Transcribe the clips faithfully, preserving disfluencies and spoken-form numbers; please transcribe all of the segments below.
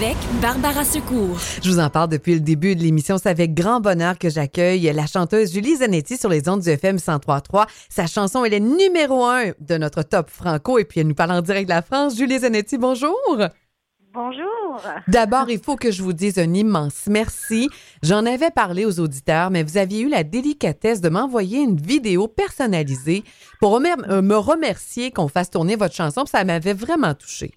avec Barbara Secours. Je vous en parle depuis le début de l'émission. C'est avec grand bonheur que j'accueille la chanteuse Julie Zanetti sur les ondes du F M cent trois virgule trois. Sa chanson, elle est numéro un de notre top franco et puis elle nous parle en direct de la France. Julie Zanetti, bonjour! Bonjour. D'abord, il faut que je vous dise un immense merci. J'en avais parlé aux auditeurs, mais vous aviez eu la délicatesse de m'envoyer une vidéo personnalisée pour me remercier qu'on fasse tourner votre chanson. Ça m'avait vraiment touchée.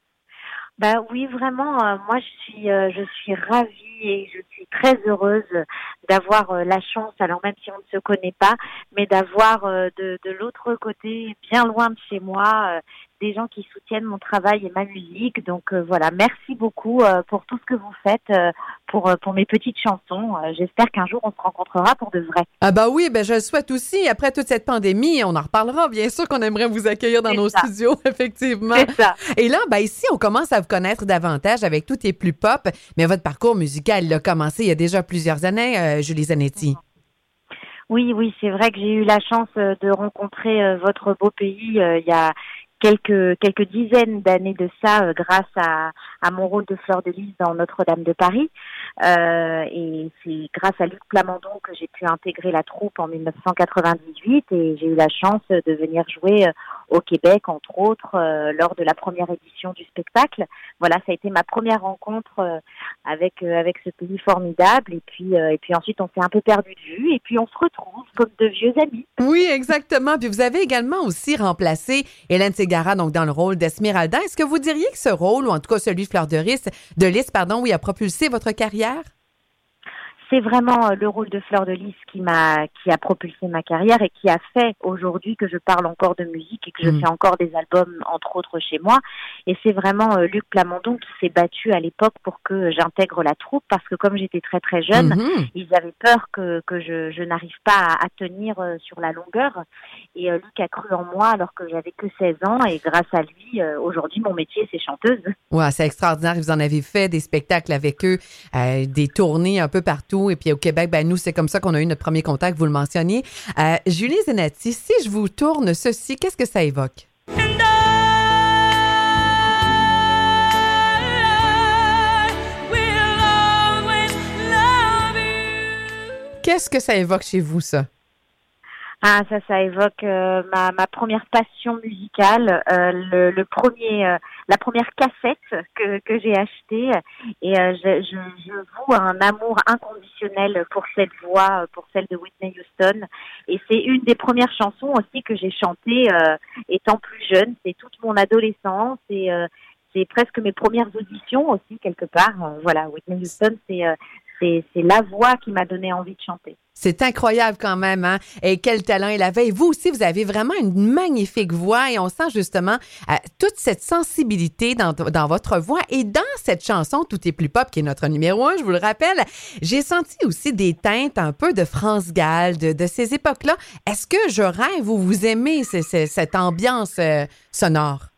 Ben oui, vraiment. Euh, moi, je suis, euh, je suis ravie et je suis très heureuse d'avoir euh, la chance, alors même si on ne se connaît pas, mais d'avoir euh, de, de l'autre côté, bien loin de chez moi, euh, des gens qui soutiennent mon travail et ma musique. Donc euh, voilà, merci beaucoup euh, pour tout ce que vous faites euh, pour euh, pour mes petites chansons. Euh, j'espère qu'un jour on se rencontrera pour de vrai. Ah bah oui, ben je le souhaite aussi. Après toute cette pandémie, on en reparlera. Bien sûr qu'on aimerait vous accueillir dans C'est nos ça. studios, effectivement. C'est ça. Et là, ben ici, on commence à vous connaître davantage avec Tout est plus pop, mais votre parcours musical, il a commencé il y a déjà plusieurs années, euh, Julie Zanetti. Oui, oui, c'est vrai que j'ai eu la chance euh, de rencontrer euh, votre beau pays euh, il y a quelques quelques dizaines d'années de ça, euh, grâce à, à mon rôle de Fleur de Lys dans Notre-Dame de Paris. Euh, et c'est grâce à Luc Plamondon que j'ai pu intégrer la troupe en dix-neuf cent quatre-vingt-dix-huit et j'ai eu la chance de venir jouer euh, au Québec, entre autres, euh, lors de la première édition du spectacle. Voilà, ça a été ma première rencontre euh, avec euh, avec ce pays formidable. Et puis euh, et puis ensuite, on s'est un peu perdu de vue et puis on se retrouve comme de vieux amis. Oui, exactement. Puis vous avez également aussi remplacé Hélène Ségara, donc dans le rôle d'Esmeralda. Est-ce que vous diriez que ce rôle, ou en tout cas celui de Fleur de Lys, de Lys, pardon, oui, a propulsé votre carrière? C'est vraiment le rôle de Fleur de Lys qui m'a, qui a propulsé ma carrière et qui a fait aujourd'hui que je parle encore de musique et que je mmh. fais encore des albums, entre autres chez moi. Et c'est vraiment euh, Luc Plamondon qui s'est battu à l'époque pour que j'intègre la troupe parce que comme j'étais très très jeune, mmh. ils avaient peur que, que je, je n'arrive pas à, à tenir euh, sur la longueur. Et euh, Luc a cru en moi alors que j'avais que seize ans et grâce à lui, euh, aujourd'hui, mon métier, c'est chanteuse. Ouais, c'est extraordinaire. Vous en avez fait des spectacles avec eux, euh, des tournées un peu partout. Et puis au Québec, ben nous, c'est comme ça qu'on a eu notre premier contact, vous le mentionniez. Euh, Julie Zanetti, si je vous tourne ceci, qu'est-ce que ça évoque? Qu'est-ce que ça évoque chez vous, ça? Ah, ça, ça évoque euh, ma, ma première passion musicale, euh, le, le premier, euh, la première cassette que, que j'ai achetée, et euh, je, je, je voue un amour inconditionnel pour cette voix, pour celle de Whitney Houston, et c'est une des premières chansons aussi que j'ai chantées euh, étant plus jeune. C'est toute mon adolescence et euh, c'est presque mes premières auditions aussi quelque part. Euh, voilà, Whitney Houston, c'est euh, c'est, c'est la voix qui m'a donné envie de chanter. C'est incroyable quand même, hein? Et quel talent elle avait. Et vous aussi, vous avez vraiment une magnifique voix et on sent justement euh, toute cette sensibilité dans, dans votre voix et dans cette chanson Tout est plus pop qui est notre numéro un, je vous le rappelle. J'ai senti aussi des teintes un peu de France Gall, de, de ces époques-là. Est-ce que je rêve ou vous aimez c- c- cette ambiance euh, sonore?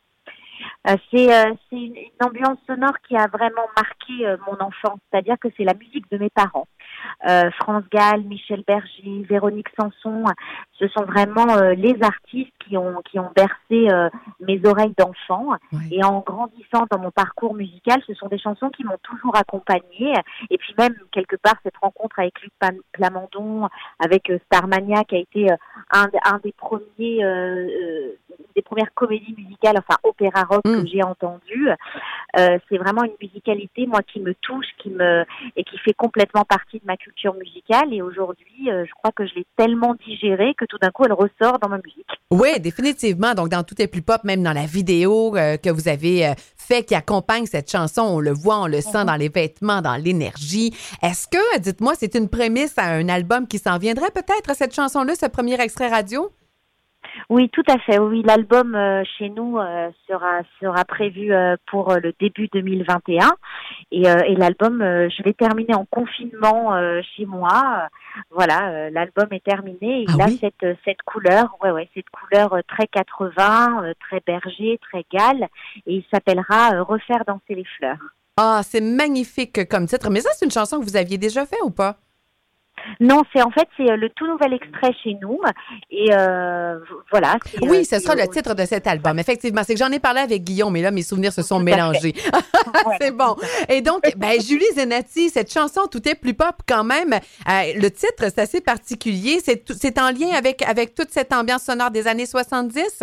Euh, c'est euh, c'est une, une ambiance sonore qui a vraiment marqué euh, mon enfance, c'est-à-dire que c'est la musique de mes parents. Euh, France Gall, Michel Berger, Véronique Sanson, ce sont vraiment euh, les artistes qui ont qui ont bercé euh, mes oreilles d'enfant. Oui. Et en grandissant dans mon parcours musical, ce sont des chansons qui m'ont toujours accompagnée. Et puis même quelque part cette rencontre avec Luc Plamondon, avec euh, Starmania qui a été euh, un, un des premiers euh, euh, des premières comédies musicales, enfin opéra rock mmh. que j'ai entendu. Euh, c'est vraiment une musicalité moi qui me touche, qui me et qui fait complètement partie de ma culture musicale. Et aujourd'hui, euh, je crois que je l'ai tellement digérée que tout d'un coup, elle ressort dans ma musique. Oui, définitivement. Donc, dans Tout est plus pop, même dans la vidéo euh, que vous avez euh, fait qui accompagne cette chanson, on le voit, on le sent mm-hmm. dans les vêtements, dans l'énergie. Est-ce que, dites-moi, c'est une prémisse à un album qui s'en viendrait peut-être, cette chanson-là, ce premier extrait radio? Oui, tout à fait. Oui, l'album euh, chez nous euh, sera sera prévu euh, pour euh, le début deux mille vingt et un et, euh, et l'album euh, je l'ai terminé en confinement euh, chez moi. Voilà, euh, l'album est terminé. Et ah il a oui? cette cette couleur, ouais ouais, cette couleur euh, très quatre-vingts, euh, très berger, très Gall, et il s'appellera euh, Refaire danser les fleurs. Ah, c'est magnifique comme titre. Mais ça, c'est une chanson que vous aviez déjà fait ou pas? Non, c'est en fait c'est le tout nouvel extrait chez nous et euh, voilà. C'est, oui, euh, ce sera le titre de cet album. Ouais. Effectivement, c'est que j'en ai parlé avec Guillaume, mais là mes souvenirs se sont tout mélangés. c'est ouais, bon. Et donc, ben Julie Zenati, cette chanson Tout est plus pop quand même. Euh, le titre c'est assez particulier. C'est c'est en lien avec avec toute cette ambiance sonore des années soixante-dix.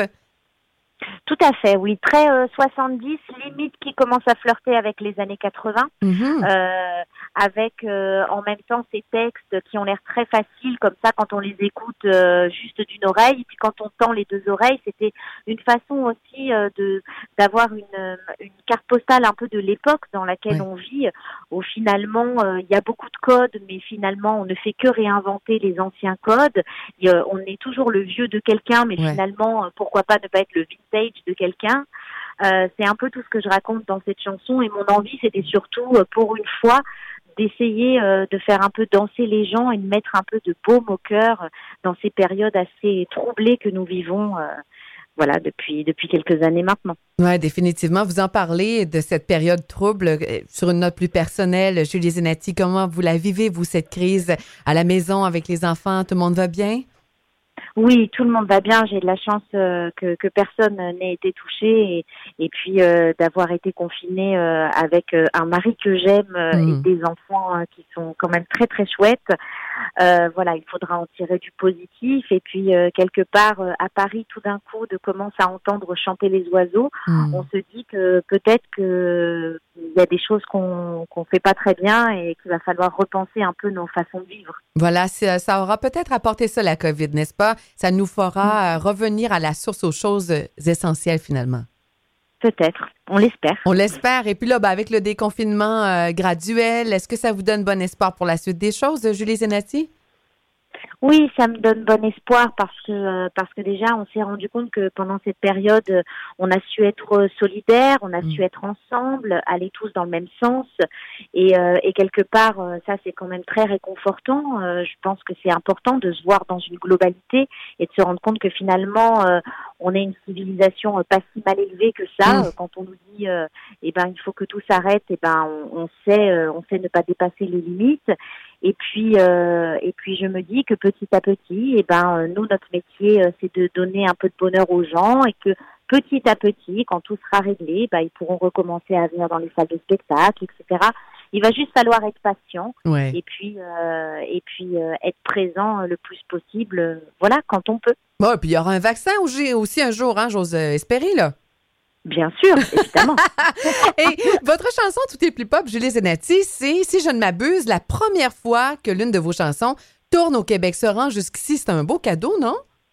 Tout à fait, oui. Très euh, soixante-dix, limite qui commence à flirter avec les années quatre-vingts, Mm-hmm. euh, avec euh, en même temps ces textes qui ont l'air très faciles, comme ça quand on les écoute euh, juste d'une oreille, et puis quand on tend les deux oreilles, c'était une façon aussi euh, de d'avoir une, une carte postale un peu de l'époque dans laquelle Oui. on vit, où finalement euh, il y a beaucoup de codes, mais finalement on ne fait que réinventer les anciens codes. Il y a, on est toujours le vieux de quelqu'un, mais Ouais. finalement pourquoi pas ne pas être le vintage de quelqu'un. Euh, c'est un peu tout ce que je raconte dans cette chanson et mon envie c'était surtout euh, pour une fois d'essayer euh, de faire un peu danser les gens et de mettre un peu de baume au cœur dans ces périodes assez troublées que nous vivons euh, voilà depuis depuis quelques années maintenant. Oui, définitivement. Vous en parlez de cette période trouble euh, sur une note plus personnelle. Julie Zenati, comment vous la vivez, vous, cette crise à la maison avec les enfants? Tout le monde va bien? Oui, tout le monde va bien. J'ai de la chance euh, que, que personne n'ait été touché et, et puis euh, d'avoir été confinée euh, avec euh, un mari que j'aime euh, Mm. et des enfants euh, qui sont quand même très très chouettes. Euh, voilà, il faudra en tirer du positif et puis euh, quelque part euh, à Paris, tout d'un coup, de commencer à entendre chanter les oiseaux, Mm. on se dit que peut-être que il y a des choses qu'on qu'on fait pas très bien et qu'il va falloir repenser un peu nos façons de vivre. Voilà, ça, ça aura peut-être apporté ça, la COVID, n'est-ce pas? Ça nous fera euh, revenir à la source, aux choses euh, essentielles, finalement. Peut-être, on l'espère. On l'espère. Et puis là, ben, avec le déconfinement euh, graduel, est-ce que ça vous donne bon espoir pour la suite des choses, Julie Zenati? Oui, ça me donne bon espoir parce que euh, parce que déjà on s'est rendu compte que pendant cette période euh, on a su être solidaires, on a Mm. su être ensemble, aller tous dans le même sens et, euh, et quelque part euh, ça c'est quand même très réconfortant. Euh, je pense que c'est important de se voir dans une globalité et de se rendre compte que finalement euh, on est une civilisation euh, pas si mal élevée que ça. Mm. Euh, Quand on nous dit euh, eh ben il faut que tout s'arrête, eh ben on, on sait euh, on sait ne pas dépasser les limites. Et puis, euh, et puis je me dis que petit à petit, eh ben, euh, nous, notre métier, euh, c'est de donner un peu de bonheur aux gens et que petit à petit, quand tout sera réglé, ben, ils pourront recommencer à venir dans les salles de spectacle, et cetera. Il va juste falloir être patient Ouais. et puis, euh, et puis euh, être présent le plus possible, euh, voilà, quand on peut. Bon, et puis il y aura un vaccin aussi aussi un jour, hein, j'ose euh, espérer, là. Bien sûr, évidemment. Et votre chanson Tout est plus pop, Julie Zenati, c'est, si je ne m'abuse, la première fois que l'une de vos chansons tourne au Québec se rend jusqu'ici. C'est un beau cadeau, non?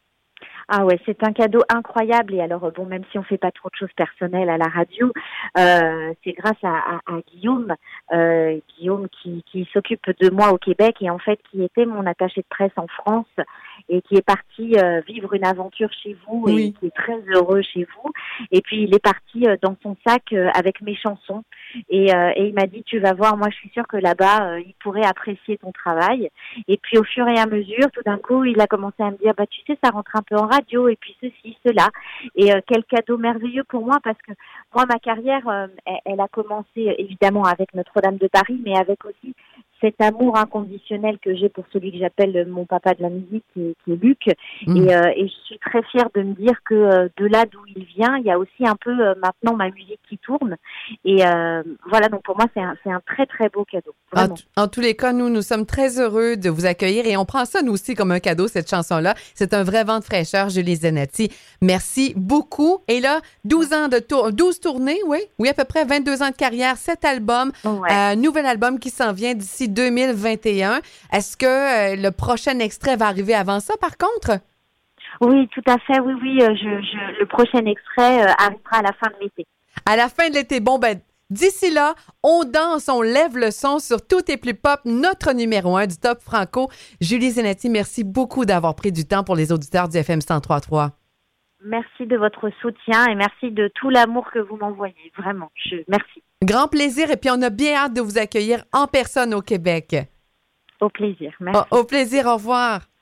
Ah ouais, c'est un cadeau incroyable. Et alors, bon, même si on fait pas trop de choses personnelles à la radio, euh, c'est grâce à, à, à Guillaume, euh, Guillaume qui, qui s'occupe de moi au Québec et en fait qui était mon attaché de presse en France et qui est parti euh, vivre une aventure chez vous et Oui. qui est très heureux chez vous. Et puis il est parti euh, dans son sac euh, avec mes chansons et, euh, et il m'a dit tu vas voir, moi je suis sûre que là-bas euh, il pourrait apprécier ton travail. Et puis au fur et à mesure, tout d'un coup, il a commencé à me dire bah tu sais ça rentre un peu en radio et puis ceci, cela. Et euh, quel cadeau merveilleux pour moi parce que moi ma carrière euh, elle, elle a commencé évidemment avec Notre-Dame de Paris, mais avec aussi cet amour inconditionnel que j'ai pour celui que j'appelle mon papa de la musique, qui est, qui est Luc. Mm. Et, euh, et je suis très fière de me dire que euh, de là d'où il vient, il y a aussi un peu euh, maintenant ma musique qui tourne. Et euh, voilà, donc pour moi, c'est un, c'est un très, très beau cadeau. En, Vraiment. t- en tous les cas, nous, nous sommes très heureux de vous accueillir et on prend ça, nous aussi, comme un cadeau, cette chanson-là. C'est un vrai vent de fraîcheur, Julie Zenati. Merci beaucoup. Et là, douze ans de tour, douze tournées, oui, oui, à peu près vingt-deux ans de carrière, sept albums, Ouais. euh, nouvel album qui s'en vient d'ici deux mille vingt et un. Est-ce que euh, le prochain extrait va arriver avant ça, par contre? Oui, tout à fait. Oui, oui. euh, Je, je, le prochain extrait euh, arrivera à la fin de l'été. À la fin de l'été. Bon, ben, d'ici là, on danse, on lève le son sur Tout est plus pop, notre numéro un du Top Franco. Julie Zenati, merci beaucoup d'avoir pris du temps pour les auditeurs du F M cent trois point trois. Merci de votre soutien et merci de tout l'amour que vous m'envoyez. Vraiment, je, merci. Grand plaisir et puis on a bien hâte de vous accueillir en personne au Québec. Au plaisir. Merci. Au, au plaisir, au revoir.